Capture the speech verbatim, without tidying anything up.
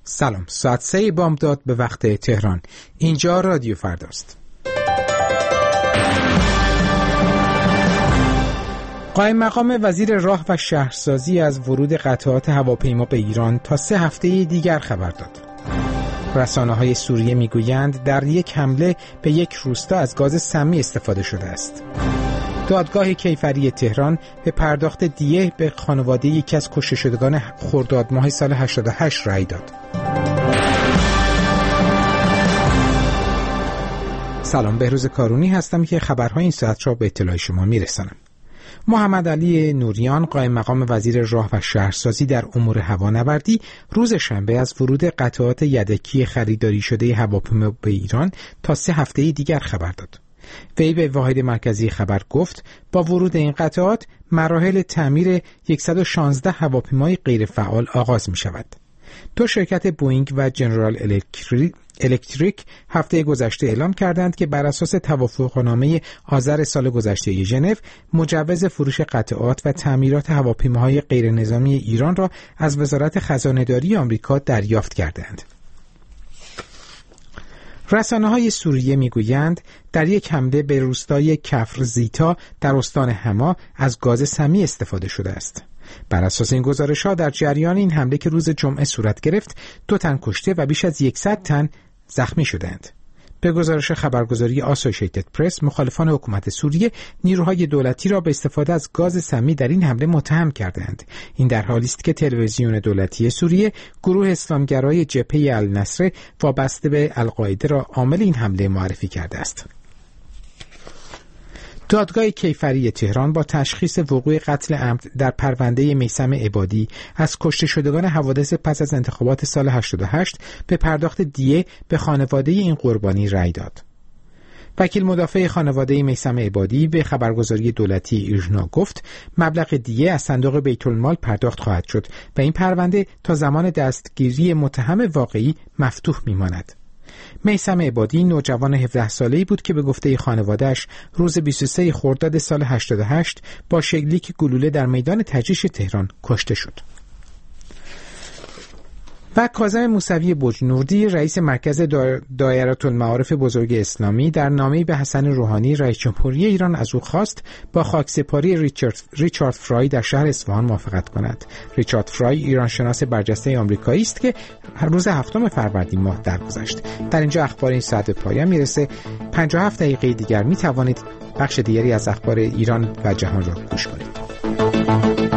سلام، ساعت سه بامداد به وقت تهران. اینجا رادیو فرداست. قائم مقام وزیر راه و شهرسازی از ورود قطعات هواپیما به ایران تا سه هفته دیگر خبر داد. رسانه‌های سوریه میگویند در یک حمله به یک روستا از گاز سمی استفاده شده است. دادگاه کیفری تهران به پرداخت دیه به خانواده یکی از کشته شدگان خرداد ماه سال هشتاد و هشت رأی داد. سلام، بهروز کارونی هستم که خبرهای این ساعت را به اطلاع شما میرسانم. محمد علی نوریان، قائم مقام وزیر راه و شهرسازی در امور هوانوردی، روز شنبه از ورود قطعات یدکی خریداری شده هواپیما به ایران تا سه هفته دیگر خبر داد. وی به واحد مرکزی خبر گفت با ورود این قطعات مراحل تعمیر صد و شانزده هواپیمای غیرفعال آغاز می شود. دو شرکت بوئینگ و جنرال الکتریک الکتریک هفته گذشته اعلام کردند که بر اساس توافقنامه آذر سال گذشته ژنو مجوز فروش قطعات و تعمیرات هواپیماهای غیرنظامی ایران را از وزارت خزانه‌داری آمریکا دریافت کردند. رسانه‌های سوریه میگویند در یک حمله به روستای کفر زیتا در استان حما از گاز سمی استفاده شده است. بر اساس این گزارش‌ها در جریان این حمله که روز جمعه صورت گرفت، دو تن کشته و بیش از صد تن زخمی شدند. به گزارش خبرگزاری آسوشیتد پرس، مخالفان حکومت سوریه نیروهای دولتی را به استفاده از گاز سمی در این حمله متهم کردند. این در حالی است که تلویزیون دولتی سوریه گروه اسلامگرای جبهه النصر وابسته به القاعده را عامل این حمله معرفی کرده است. دادگاه کیفری تهران با تشخیص وقوع قتل عمد در پرونده میثم عبادی از کشته شدگان حوادث پس از انتخابات سال هشتاد و هشت به پرداخت دیه به خانواده این قربانی رأی داد. وکیل مدافع خانواده میثم عبادی به خبرگزاری دولتی ایرنا گفت مبلغ دیه از صندوق بیت المال پرداخت خواهد شد و این پرونده تا زمان دستگیری متهم واقعی مفتوح میماند. میثم عبادی نوجوان هفده ساله‌ای بود که به گفته خانواده‌اش روز بیست و سوم خرداد سال هشتاد و هشت با شلیک گلوله در میدان تجریش تهران کشته شد. و کاظم موسوی بجنوردی، رئیس مرکز دایره المعارف بزرگ اسلامی، در نامه‌ای به حسن روحانی رئیس جمهوری ایران از او خواست با خاکسپاری ریچارد, ریچارد فرای در شهر اصفهان موافقت کند. ریچارد فرای ایرانشناس برجسته آمریکایی است که هر روز هفتم فروردین ماه درگذشت. در اینجا اخبار این ساعت به پایان میرسه. پنجاه و هفت دقیقه دیگر می توانید بخش دیگری از اخبار ایران و جهان را گوش کنید.